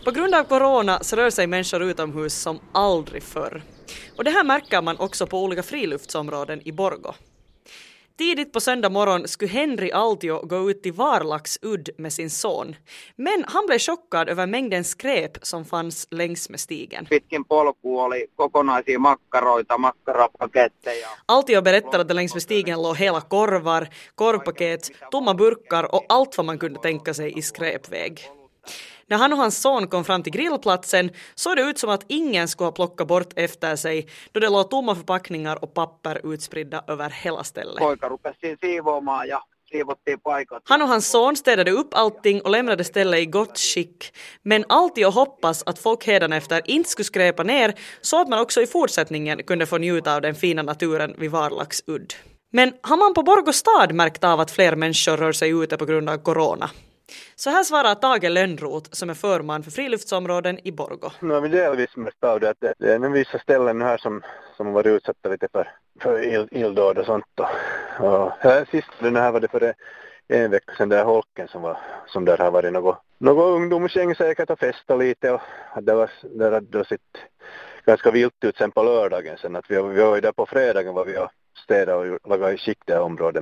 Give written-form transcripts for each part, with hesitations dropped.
På grund av corona så rör sig människor utomhus som aldrig förr. Och det här märker man också på olika friluftsområden i Borgå. Tidigt på söndag morgon skulle Henry Altio gå ut till Varlaxudd med sin son. Men han blev chockad över mängden skräp som fanns längs med stigen. Pitkin polku oli kokonaisia makkaroita, makkarapaketteja. Altio berättar att det längs med stigen låg hela korvar, korvpaket, tomma burkar och allt vad man kunde tänka sig i skräpväg. När han och hans son kom fram till grillplatsen såg det ut som att ingen skulle ha plockat bort efter sig då det låg tomma förpackningar och papper utspridda över hela stället. Poika rupesi siivoamaan ja siivottiin paikat. Han och hans son städade upp allting och lämnade stället i gott skick. Men alltid hoppas att folk hädanefter inte skulle skräpa ner så att man också i fortsättningen kunde få njuta av den fina naturen vid Varlaxudd. Men har man på Borgå stad märkt av att fler människor rör sig ute på grund av corona? Så här svarar Tage Lönnroth som är förman för friluftsområden i Borgå. Nu har vi delvis märkt av det att det är vissa ställen här som har varit utsatta lite för illdåd och sånt. Och sist den här var det för en vecka sedan där Holken som där har varit något ungdomsgäng säkert och festat lite och det var där hade sitt ganska vilt ut sen på lördagen sen att vi var ju där på fredagen var vi och städa och laga i skick det här området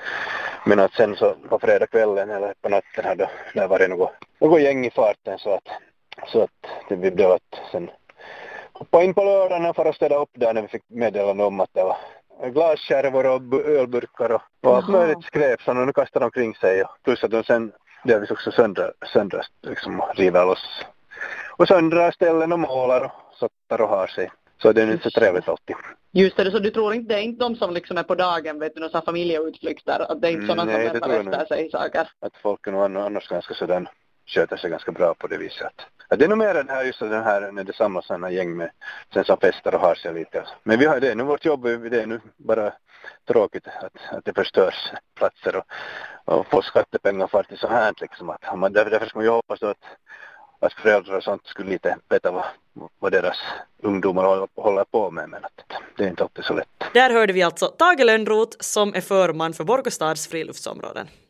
men att sen så på fredagskvällen eller på natten hade det varit något gäng i farten så att det blev att sen hoppa in på lördagen och fara städa upp där när vi fick meddelande om att det var glaskärvor och ölburkar och allt möjligt skräp som de kastade omkring sig och plus att de sen delvis också söndrar liksom river loss och söndrar ställen och målar och sottar och har sig. Så det är inte så trevligt alltid. Just det, så du tror inte det är inte de som liksom är på dagen, vet du, några familjeutflykter, att det är inte sådana som lämnar efter sig saker? Att folk är nog annars ganska sådan, sköter sig ganska bra på det viset. Att det är nog mer det här just den här när det samlas sådana gäng med sen som festar och har sig lite. Men vi har det nu vårt jobb, det är nu bara tråkigt att det förstörs platser och få skattepengar för att det är så här liksom. Därför ska man ju hoppas då att föräldrar och sånt skulle lite veta vad deras ungdomar håller på med, men att det är inte alltid så lätt. Där hörde vi alltså Tage Lönnroth som är förman för Borgå stads friluftsområden.